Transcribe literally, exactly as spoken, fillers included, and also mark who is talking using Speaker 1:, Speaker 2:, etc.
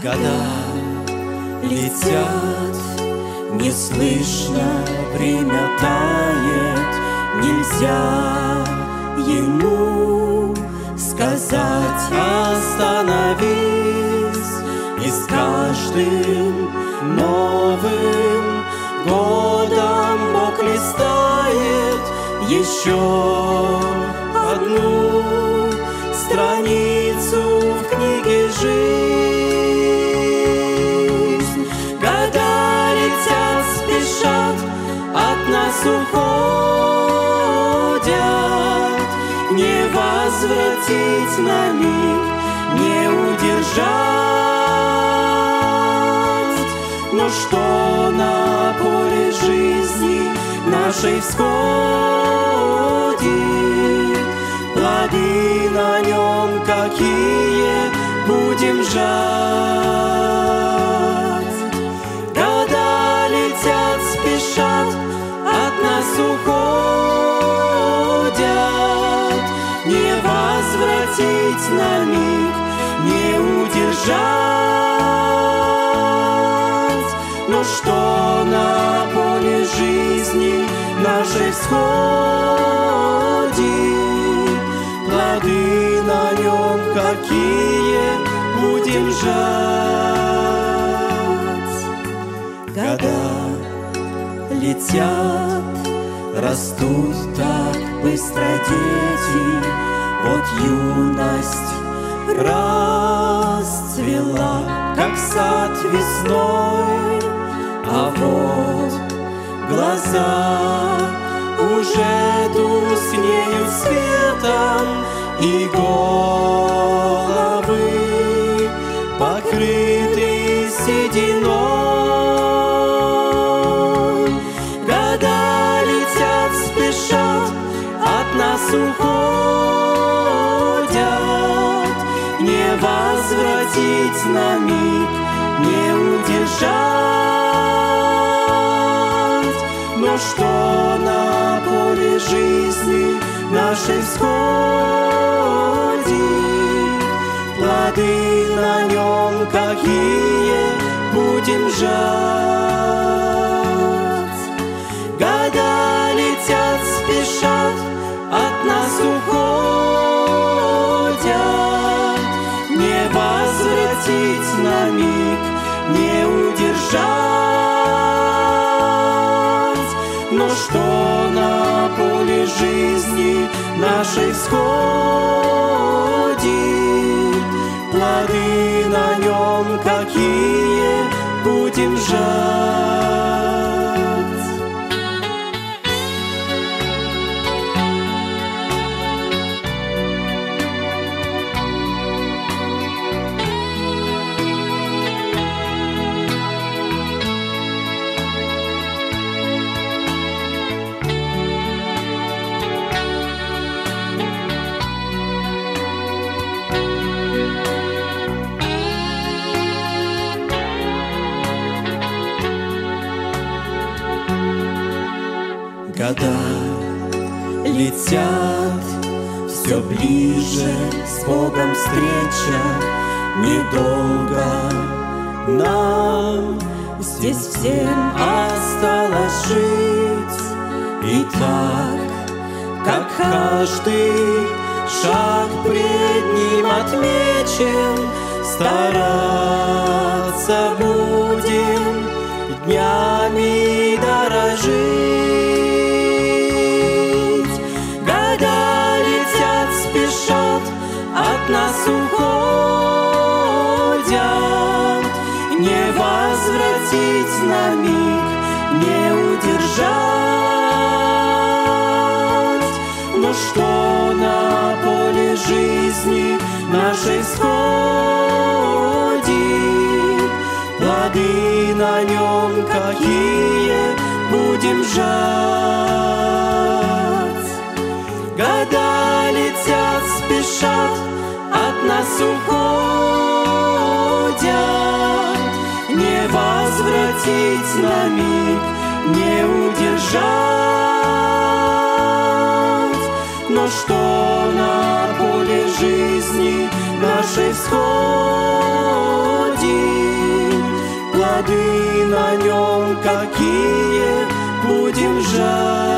Speaker 1: Года летят, неслышно время тает, нельзя ему сказать остановись, и с каждым новым годом Бог листает еще одну страницу в книге «Жизнь». Года летят, спешат, от нас уходят, не возвратить на миг, не удержать. Но что на поле жизни нашей всходит, плоды на нем какие будем жать. Года летят, спешат, от нас уходят, не возвратить на миг, не удержать. Но что на поле жизни нашей всходит, плоды на нем какие будем жать. Года летят, растут так быстро дети, вот юность расцвела, как сад весной, а вот глаза уже тускнеют светом, и головы покрыты сединой. Года летят, спешат, от нас уходят, не возвратить на миг, не удержать. Но что на поле жизни нашей всходит, плоды на нем какие будем жать. Года летят, спешат, от нас уходят, не возвратить на миг, не удержать. Но что на поле жизни нашей всходит, плоды на нем какие будем жать. Года летят, все ближе с Богом встреча, недолго нам здесь всем осталось жить. И так, как каждый шаг пред ним отмечен, стараться будем днями дорожить. От нас уходят, не возвратить на миг, не удержать. Но что на поле жизни нашей всходит, плоды на нем какие будем жать. Года летят, спешат, от нас уходят, не возвратить на миг, не удержать. Но что на поле жизни нашей всходит, какие будем жать.